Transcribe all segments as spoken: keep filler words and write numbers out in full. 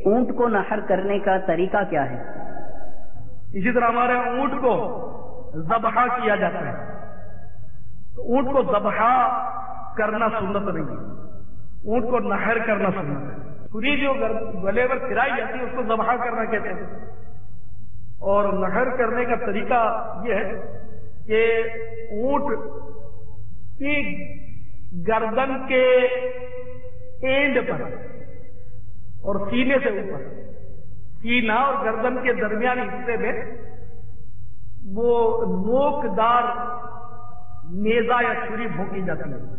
اونٹ کو نحر کرنے کا طریقہ کیا ہے؟ اسی طرح ہمارے اونٹ کو ذبح کیا جاتا ہے، تو اونٹ کو ذبح کرنا سنت نہیں ہے، اونٹ کو نحر کرنا سنت ہے۔ چھری جو گلے پر پھرائی جاتی ہے اس کو ذبح کرنا کہتے ہیں، اور نحر کرنے کا طریقہ یہ ہے کہ اونٹ کی گردن کے اینڈ پر اور سینے سے اوپر، سینہ اور گردن کے درمیانی حصے میں وہ نوکدار نیزہ یا چھری بھونکی جاتی ہے۔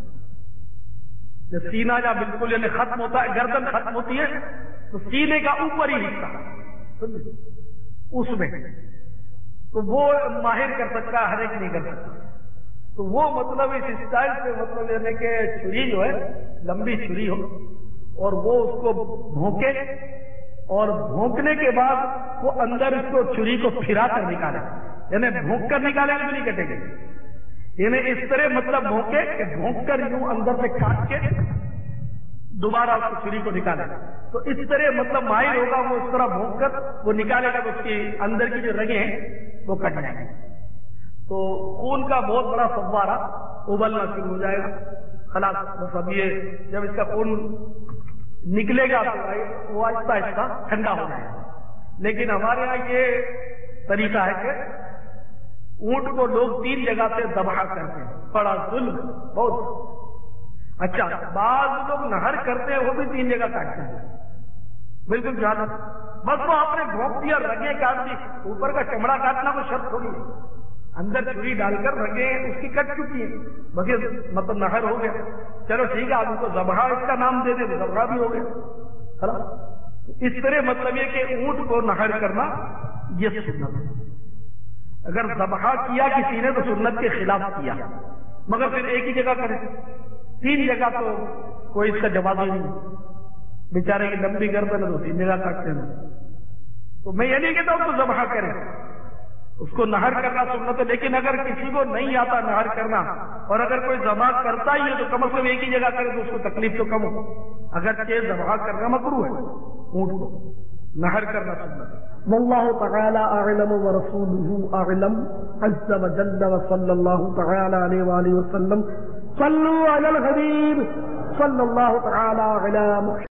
جب سینہ جب بالکل یعنی ختم ہوتا ہے، گردن ختم ہوتی ہے، تو سینے کا اوپری حصہ اس میں تو وہ ماہر کر سکتا ہے، ہر ایک نہیں کر سکتا۔ تو وہ مطلب اس اسٹائل سے مطلب یعنی کہ چھری جو ہے لمبی چھری ہو اور وہ اس کو بھونکے، اور بھونکنے کے بعد وہ اندر اس کو چھری کو پھرا کر نکالے، یعنی بھونک کر نکالے تو نہیں کٹے گی، یعنی اس طرح مطلب بھونکے کہ بھونک کر یوں اندر سے کاٹ کے دوبارہ اس چھری کو نکالے، تو اس طرح مطلب ماہر ہوگا وہ اس طرح بھونک کر وہ نکالے گا تو اس کی اندر کی جو رگیں ہیں وہ کٹ جائیں گے، تو خون کا بہت بڑا فوارہ ابلنا شروع ہو جائے گا۔ خلاص بس اب یہ جب اس کا خون نکلے گا تو وہ آہستہ آہستہ ٹھنڈا ہو جائے گا۔ لیکن ہمارے یہاں یہ طریقہ ہے کہ اونٹ کو لوگ تین جگہ سے ذبح کرتے ہیں، بڑا ظلم بہت۔ اچھا، بعض لوگ نہر کرتے ہیں وہ بھی تین جگہ کاٹتے ہیں، بالکل جانا بس وہ آپ نے بھونک دیا، رگیں کاٹ دی، اوپر کا چمڑا کاٹنا کوئی شرط تھوڑی ہے، اندر چھری ڈال کر رگیں اس کی کٹ چکی ہیں، بغیر مطلب نہر ہو گیا، چلو ٹھیک ہے، آپ ان کو ذبح اس کا نام دے دیں تو ذبح بھی ہو گیا۔ اس طرح مطلب یہ کہ اونٹ کو نہر کرنا یہ سنت ہے۔ اگر ذبح کیا کسی نے تو سنت کے خلاف کیا، مگر پھر ایک ہی جگہ کرے، تین جگہ تو کوئی اس کا جواب ہی نہیں، بیچارے کی لمبی گردن ہے تو تین جگہ کاٹتے ہیں، تو میں یہ نہیں کہتا ہوں تو ذبح کرے، اس کو نہر کرنا سنت ہے۔ لیکن اگر کسی کو نہیں آتا نہر کرنا اور اگر کوئی ذبح کرتا ہی ہے تو کم از کم ایک ہی جگہ کرے تو اس کو تکلیف تو کم ہو، اگر کہ ذبح کرنا مکروہ ہے، اونٹ کو نہر کرنا سنت ہے۔ واللہ تعالی اعلم ورسولہ اعلم عز وجل وصلی اللہ تعالی علیہ وآلہ وسلم۔ صلوا علی الحبیب صلی اللہ تعالی علی محمد۔